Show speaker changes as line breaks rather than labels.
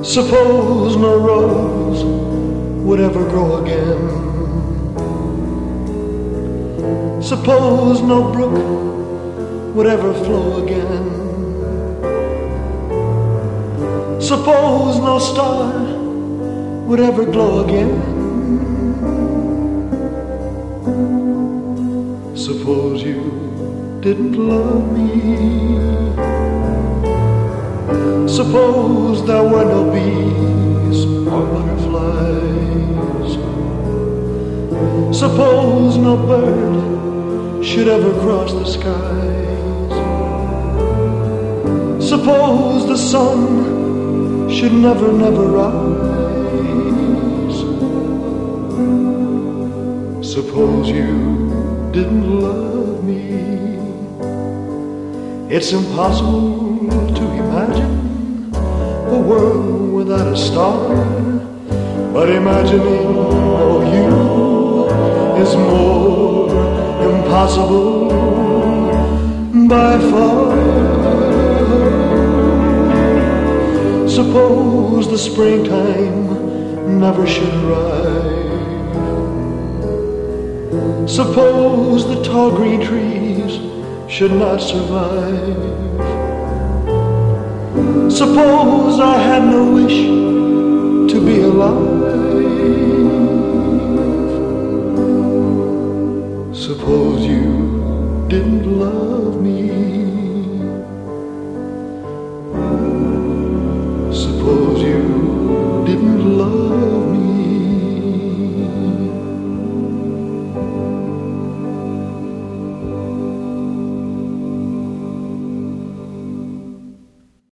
Suppose no rose would ever grow again. Suppose no brook would ever flow again. Suppose no star would ever glow again. Suppose you didn't love me. Suppose there were no bees or butterflies. Suppose no bird should ever cross the skies. Suppose the sun should never, never rise. Suppose you didn't love me. It's impossible to imagine a world without a star, but imagining you is more impossible by far. Suppose the springtime never should arrive. Suppose the tall green trees should not survive. Suppose I had no wish to be alive. Suppose you didn't love me.